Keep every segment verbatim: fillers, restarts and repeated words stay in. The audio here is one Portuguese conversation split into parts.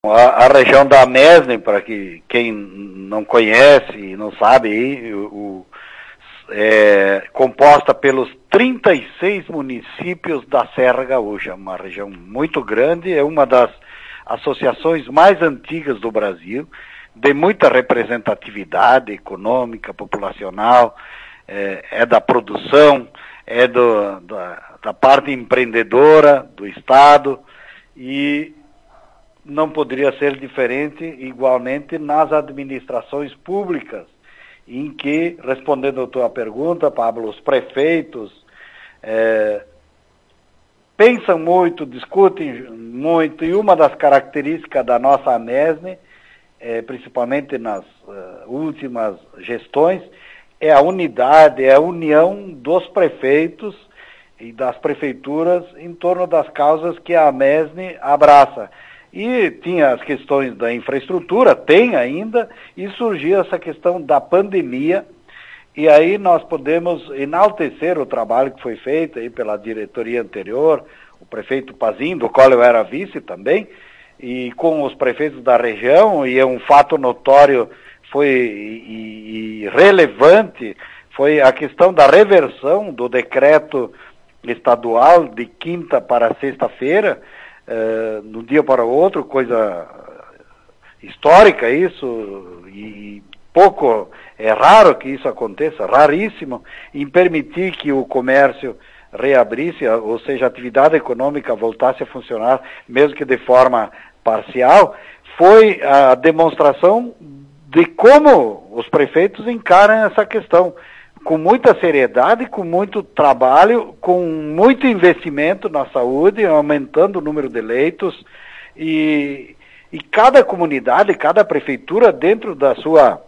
A, a região da Amesne, para que quem não conhece e não sabe, aí, o, o, é composta pelos trinta e seis municípios da Serra Gaúcha, uma região muito grande, é uma das associações mais antigas do Brasil, de muita representatividade econômica, populacional, é, é da produção, é do, da, da parte empreendedora do Estado, e não poderia ser diferente igualmente nas administrações públicas, em que, respondendo a tua pergunta, Pablo, os prefeitos é, pensam muito, discutem muito, e uma das características da nossa Amesne, é, principalmente nas uh, últimas gestões, é a unidade, é a união dos prefeitos e das prefeituras em torno das causas que a Amesne abraça. E tinha as questões da infraestrutura, tem ainda, e surgiu essa questão da pandemia, e aí nós podemos enaltecer o trabalho que foi feito aí pela diretoria anterior, o prefeito Pazinho, do qual eu era vice também, e com os prefeitos da região, e é um fato notório, foi e, e relevante, foi a questão da reversão do decreto estadual de quinta para sexta-feira, Uh, de um dia para o outro, coisa histórica isso, e pouco, é raro que isso aconteça, raríssimo, em permitir que o comércio reabrisse, ou seja, a atividade econômica voltasse a funcionar, mesmo que de forma parcial, foi a demonstração de como os prefeitos encaram essa questão, com muita seriedade, com muito trabalho, com muito investimento na saúde, aumentando o número de leitos, e, e cada comunidade, cada prefeitura, dentro da sua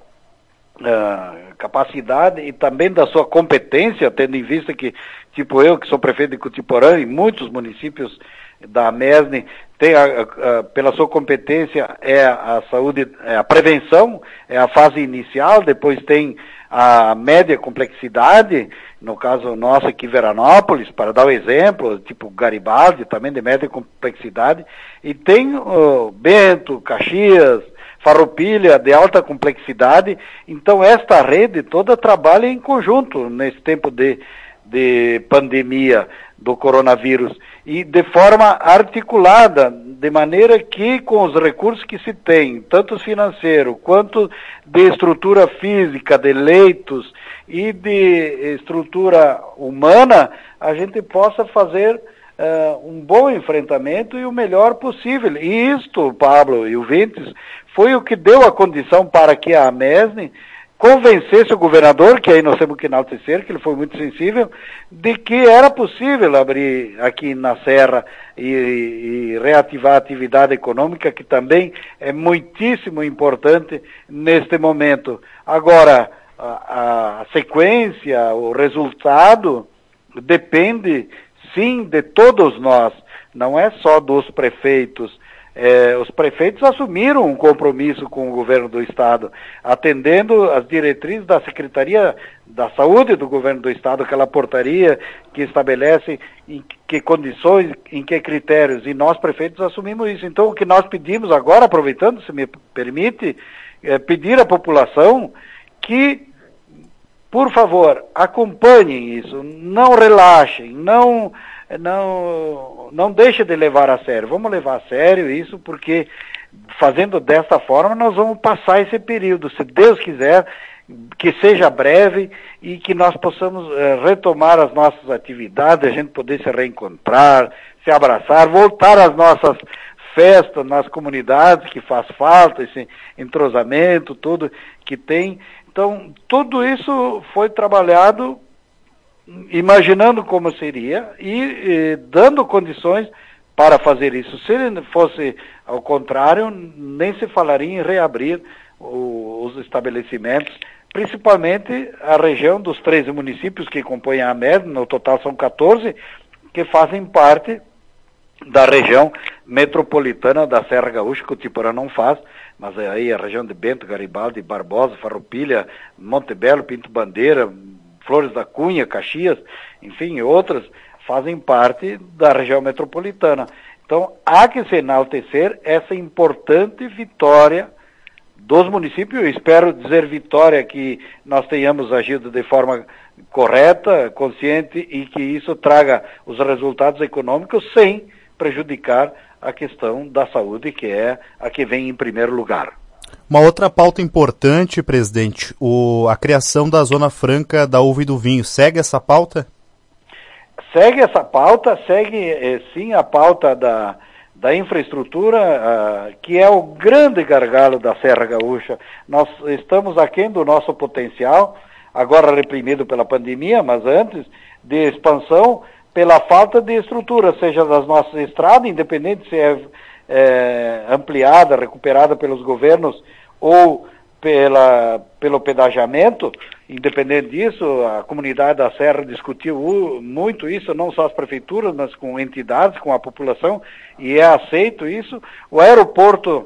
uh, capacidade e também da sua competência, tendo em vista que, tipo eu, que sou prefeito de Cutiporã, e muitos municípios da Amesne, tem a, a, a, pela sua competência, é a saúde, é a prevenção, é a fase inicial, depois tem a média complexidade, no caso nosso aqui, Veranópolis, para dar o um exemplo, tipo Garibaldi, também de média complexidade, e tem uh, Bento, Caxias, Farroupilha, de alta complexidade. Então esta rede toda trabalha em conjunto nesse tempo de, de pandemia do coronavírus, e de forma articulada, de maneira que com os recursos que se tem, tanto financeiro quanto de estrutura física, de leitos e de estrutura humana, a gente possa fazer uh, um bom enfrentamento e o melhor possível. E isto, Pablo e ouvintes, foi o que deu a condição para que a Amesne convencesse o governador, que aí nós temos que enaltecer, que ele foi muito sensível, de que era possível abrir aqui na Serra e, e reativar a atividade econômica, que também é muitíssimo importante neste momento. Agora, a, a sequência, o resultado, depende, sim, de todos nós, não é só dos prefeitos. É, os prefeitos assumiram um compromisso com o governo do Estado, atendendo as diretrizes da Secretaria da Saúde do governo do Estado, aquela portaria que estabelece em que condições, em que critérios, e nós prefeitos assumimos isso. Então o que nós pedimos agora, aproveitando, se me permite, é pedir à população que, por favor, acompanhem isso, não relaxem, não... não, não deixe de levar a sério. Vamos levar a sério isso, porque fazendo dessa forma nós vamos passar esse período, se Deus quiser, que seja breve e que nós possamos eh, retomar as nossas atividades, a gente poder se reencontrar, se abraçar, voltar às nossas festas nas comunidades, que faz falta, esse entrosamento, tudo que tem. Então, tudo isso foi trabalhado imaginando como seria e, e dando condições para fazer isso. Se fosse ao contrário, nem se falaria em reabrir o, os estabelecimentos, principalmente a região dos treze municípios que compõem a Amesne, no total são quatorze, que fazem parte da região metropolitana da Serra Gaúcha, que o Cutiporã não faz, mas aí a região de Bento, Garibaldi, Barbosa, Farroupilha, Monte Belo, Pinto Bandeira, Flores da Cunha, Caxias, enfim, outras, fazem parte da região metropolitana. Então, Então, há que se enaltecer essa importante vitória dos municípios. Eu espero dizer vitória que nós tenhamos agido de forma correta, consciente e que isso traga os resultados econômicos sem prejudicar a questão da saúde, que é a que vem em primeiro lugar. Uma outra pauta importante, presidente, o, a criação da Zona Franca da Uva e do Vinho. Segue essa pauta? Segue essa pauta, segue eh, sim a pauta da, da infraestrutura, uh, que é o grande gargalo da Serra Gaúcha. Nós estamos aquém do nosso potencial, agora reprimido pela pandemia, mas antes de expansão, pela falta de estrutura, seja das nossas estradas, independente se é, é ampliada, recuperada pelos governos ou pela, pelo pedagiamento. Independente disso, a comunidade da Serra discutiu muito isso, não só as prefeituras, mas com entidades, com a população, e é aceito isso. O aeroporto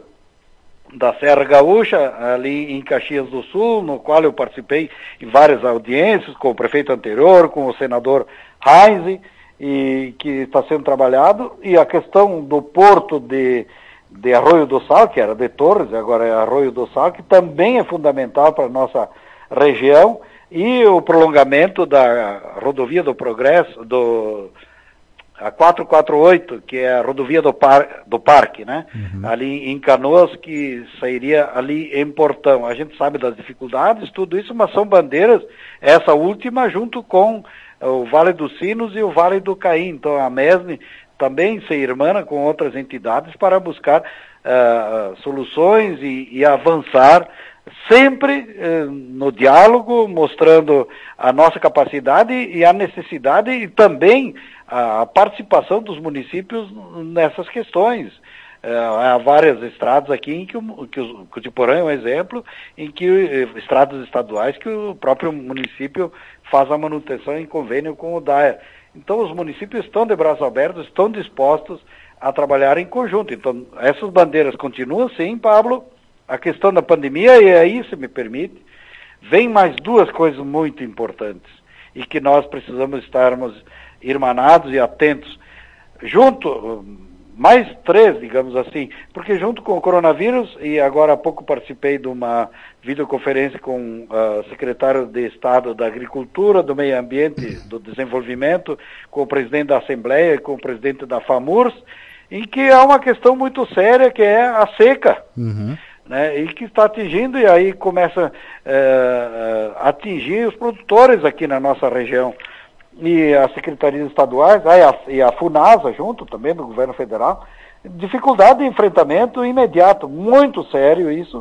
da Serra Gaúcha, ali em Caxias do Sul, no qual eu participei em várias audiências, com o prefeito anterior, com o senador Heinz, e que está sendo trabalhado, e a questão do porto de, de Arroio do Sal, que era de Torres, agora é Arroio do Sal, que também é fundamental para a nossa região, e o prolongamento da rodovia do Progresso, do a quatrocentos e quarenta e oito, que é a rodovia do, par, do Parque, né? Uhum. Ali em Canoas, que sairia ali em Portão. A gente sabe das dificuldades, tudo isso, mas são bandeiras, essa última junto com o Vale dos Sinos e o Vale do Caim. Então a MESNE também se irmana com outras entidades para buscar uh, soluções e, e avançar sempre uh, no diálogo, mostrando a nossa capacidade e a necessidade e também a participação dos municípios nessas questões. Uh, há várias estradas aqui em que o, que o Cotiporã é um exemplo, em que uh, estradas estaduais que o próprio município faz a manutenção em convênio com o D A E R. Então os municípios estão de braços abertos, estão dispostos a trabalhar em conjunto. Então essas bandeiras continuam sim, Pablo. A questão da pandemia, e aí, se me permite, vem mais duas coisas muito importantes e que nós precisamos estarmos irmanados e atentos. Junto, mais três, digamos assim, porque junto com o coronavírus, e agora há pouco participei de uma videoconferência com o uh, secretário de Estado da Agricultura, do Meio Ambiente, do Desenvolvimento, com o presidente da Assembleia e com o presidente da FAMURS, em que há uma questão muito séria, que é a seca. Uhum. Né, e que está atingindo, e aí começa é, a atingir os produtores aqui na nossa região. E as secretarias estaduais, aí a, e a FUNASA junto também do governo federal, dificuldade de enfrentamento imediato, muito sério isso.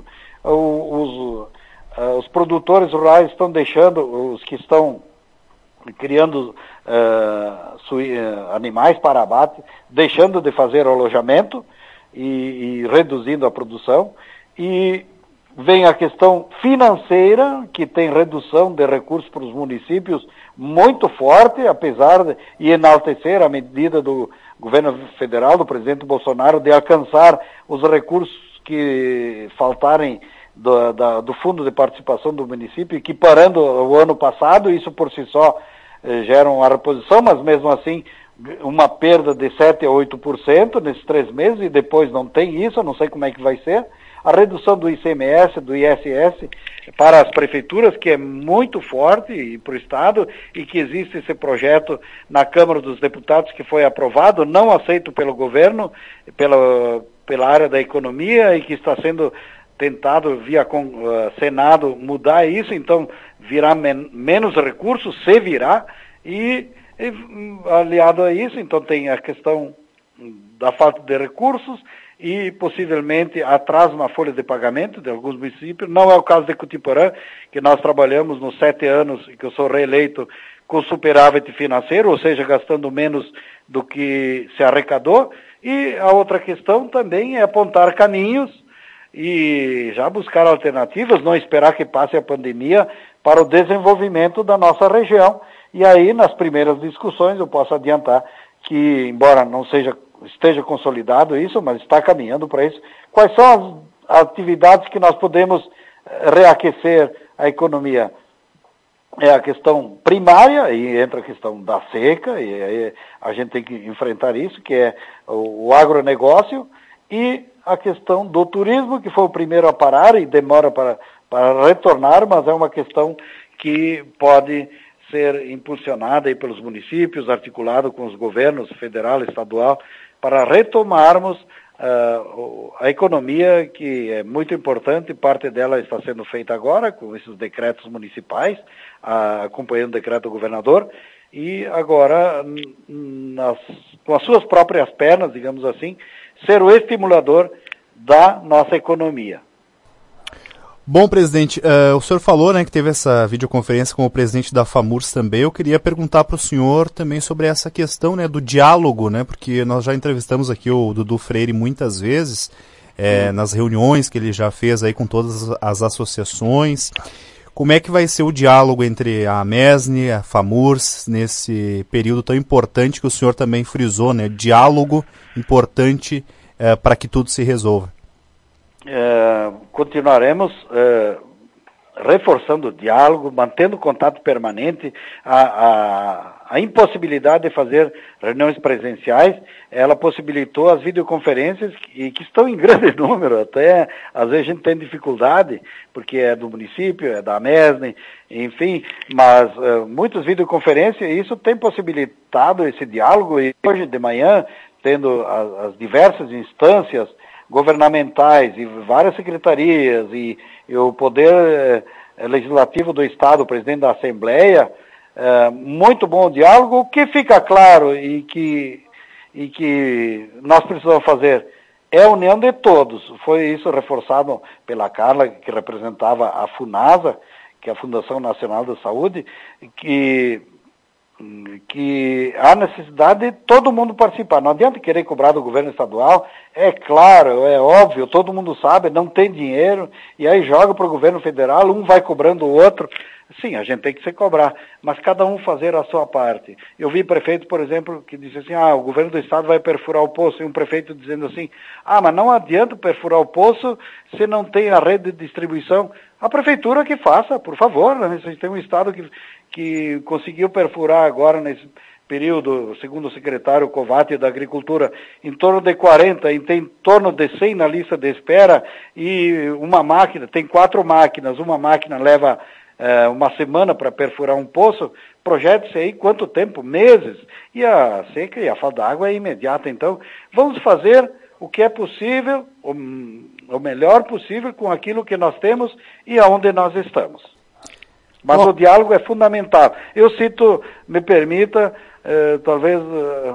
O, os, os produtores rurais estão deixando, os que estão criando uh, sui, uh, animais para abate, deixando de fazer alojamento e, e reduzindo a produção. E vem a questão financeira, que tem redução de recursos para os municípios muito forte, apesar de e enaltecer a medida do governo federal, do presidente Bolsonaro, de alcançar os recursos que faltarem do, da, do fundo de participação do município, que parando o ano passado, isso por si só eh, gera uma reposição, mas mesmo assim uma perda de sete a oito por cento nesses três meses, e depois não tem isso, eu não sei como é que vai ser. A redução do I C M S, do I S S, para as prefeituras, que é muito forte, e para o Estado, e que existe esse projeto na Câmara dos Deputados, que foi aprovado, não aceito pelo governo, pela, pela área da economia, e que está sendo tentado via com, uh, Senado mudar isso, então virá men menos recursos, se virá, e, e aliado a isso, então tem a questão da falta de recursos, e possivelmente atraso na folha de pagamento de alguns municípios. Não é o caso de Cotiporã, que nós trabalhamos nos sete anos que eu sou reeleito com superávit financeiro, ou seja, gastando menos do que se arrecadou. E a outra questão também é apontar caminhos e já buscar alternativas, não esperar que passe a pandemia para o desenvolvimento da nossa região. E aí, nas primeiras discussões, eu posso adiantar que, embora não seja esteja consolidado isso, mas está caminhando para isso. Quais são as atividades que nós podemos reaquecer a economia? é a questão primária, e entra a questão da seca, e aí a gente tem que enfrentar isso, que é o, o agronegócio, e a questão do turismo, que foi o primeiro a parar e demora para, para retornar, mas é uma questão que pode ser impulsionada aí pelos municípios, articulado com os governos federal e estadual, para retomarmos uh, a economia, que é muito importante, parte dela está sendo feita agora, com esses decretos municipais, uh, acompanhando o decreto do governador, e agora, nas, com as suas próprias pernas, digamos assim, ser o estimulador da nossa economia. Bom, presidente, uh, o senhor falou, né, que teve essa videoconferência com o presidente da FAMURS também. Eu queria perguntar para o senhor também sobre essa questão, né, do diálogo, né, porque nós já entrevistamos aqui o Dudu Freire muitas vezes, é, nas reuniões que ele já fez aí com todas as associações. Como é que vai ser o diálogo entre a MESNI, a FAMURS, nesse período tão importante que o senhor também frisou, né, diálogo importante é, para que tudo se resolva? É, continuaremos é, reforçando o diálogo, mantendo contato permanente. A, a, a impossibilidade de fazer reuniões presenciais, ela possibilitou as videoconferências, que, que estão em grande número, até às vezes a gente tem dificuldade, porque é do município, é da MESNI, enfim, mas é, muitas videoconferências, e isso tem possibilitado esse diálogo, e hoje de manhã, tendo as, as diversas instâncias governamentais e várias secretarias e, e o poder eh, legislativo do Estado, o presidente da Assembleia, eh, muito bom o diálogo. O que fica claro e que, e que nós precisamos fazer é a união de todos. Foi isso reforçado pela Carla, que representava a FUNASA, que é a Fundação Nacional da Saúde, que que há necessidade de todo mundo participar. Não adianta querer cobrar do governo estadual, é claro, é óbvio, todo mundo sabe, não tem dinheiro, e aí joga para o governo federal, um vai cobrando o outro. Sim, a gente tem que se cobrar, mas cada um fazer a sua parte. Eu vi prefeito, por exemplo, que disse assim, ah, o governo do estado vai perfurar o poço, e um prefeito dizendo assim, ah, mas não adianta perfurar o poço se não tem a rede de distribuição. A prefeitura que faça, por favor, né? A gente tem um estado que, que conseguiu perfurar agora nesse período, segundo o secretário Covatti da Agricultura, em torno de quarenta, e tem em torno de cem na lista de espera, e uma máquina, tem quatro máquinas, uma máquina leva é, uma semana para perfurar um poço. Projete-se aí quanto tempo? Meses. E a seca e a falta d'água é imediata. Então, vamos fazer o que é possível, o, o melhor possível com aquilo que nós temos e aonde nós estamos. Mas oh. o diálogo é fundamental. Eu cito, me permita, eh, talvez eh,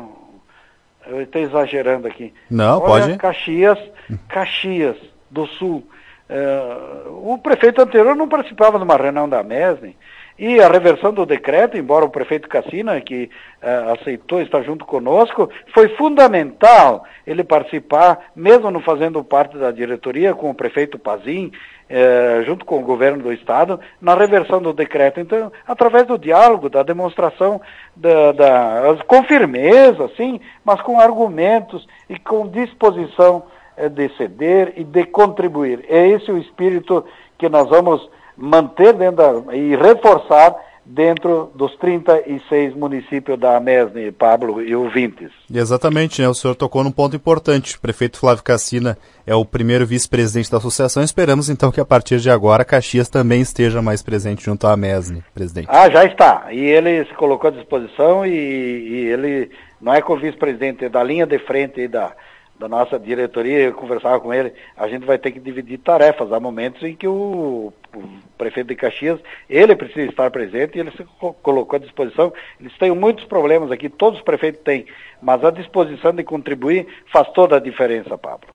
eu esteja exagerando aqui. Não, Olha, pode. Caxias, Caxias do Sul. Eh, o prefeito anterior não participava de uma reunião da MESNI, e a reversão do decreto, embora o prefeito Cassina, que uh, aceitou estar junto conosco, foi fundamental ele participar, mesmo não fazendo parte da diretoria, com o prefeito Pazin, uh, junto com o governo do estado, na reversão do decreto. Então, através do diálogo, da demonstração, da, da, com firmeza, sim, mas com argumentos e com disposição uh, de ceder e de contribuir. É esse o espírito que nós vamos manter dentro da, e reforçar dentro dos trinta e seis municípios da MESNI, Pablo e ouvintes. Exatamente, né? O senhor tocou num ponto importante. O prefeito Flávio Cassina é o primeiro vice-presidente da associação. Esperamos então que a partir de agora Caxias também esteja mais presente junto à MESNI, presidente. Ah, já está. E ele se colocou à disposição, e, e ele não é com o vice-presidente, é da linha de frente da da nossa diretoria. Eu conversava com ele, a gente vai ter que dividir tarefas. Há momentos em que o, o prefeito de Caxias, ele precisa estar presente, e ele se co- colocou à disposição. Eles têm muitos problemas aqui, todos os prefeitos têm, mas a disposição de contribuir faz toda a diferença, Pablo.